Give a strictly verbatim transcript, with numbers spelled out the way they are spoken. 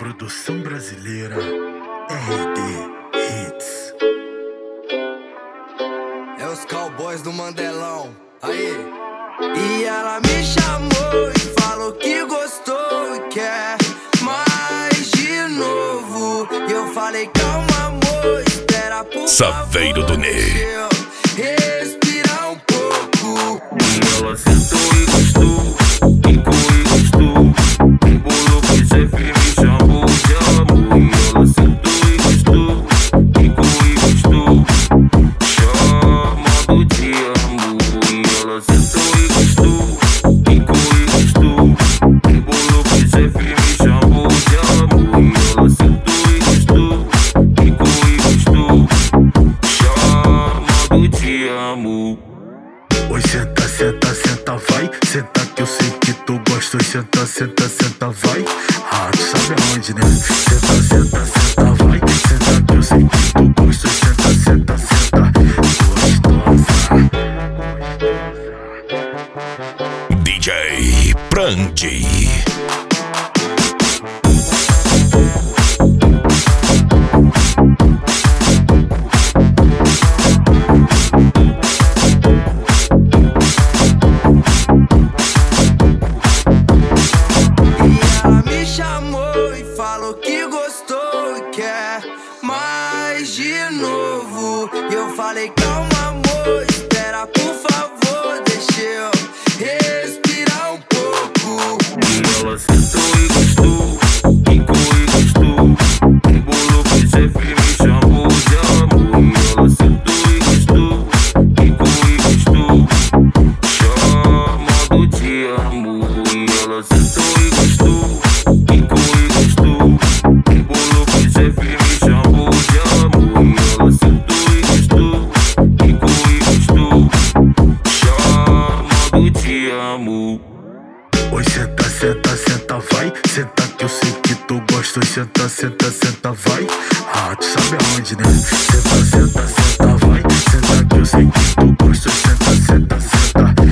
Produção brasileira R D Hits. É os cowboys do Mandelão. Aí. E ela me chamou e falou que gostou e quer mais de novo. E eu falei, calma, amor, espera por Saveiro favor, do Ney. deixa eu respirar um pouco. E ela sentou e gostou, quicou e gostou, embolou pro chefe e me chamou de amor. E ela sentou e gostou, quicou e gostou, chamando de amor. E ela sentou e gostou, quicou e gostou, embolou pro chefe e me chamou de amor. E ela sentou e gostou, quicou e gostou, chamando de amor. Oi, senta, senta, senta, vai. Senta que eu sei que tu gosta. Oi, senta, senta, senta, vai. Ah, tu sabe aonde, né? Senta, senta, senta, vai. Senta que eu sei que tu gosta. Oi, senta, senta, senta, gostosa. D J Prandi. Falou que gostou e quer mais de novo. E eu falei, calma, amor, espera por favor, deixa eu respirar um pouco. E ela sentou e gostou, quicou e gostou, embolou pro chefe e me chamou de amor. E ela sentou e gostou, quicou e gostou, chamando de amor. E ela sentou e gostou, quicou e gostou, embolou pro chefe e me chamou de amor. E ela sentou e gostou, quicou e gostou, chamando de amor. Oi, senta, senta, senta, vai. Senta que eu sei que tu gosta. Oi, senta, senta, senta, vai. Ah, tu sabe aonde, né? Senta, senta, senta, vai. Senta que eu sei que tu gosta. Oi, senta, senta, senta,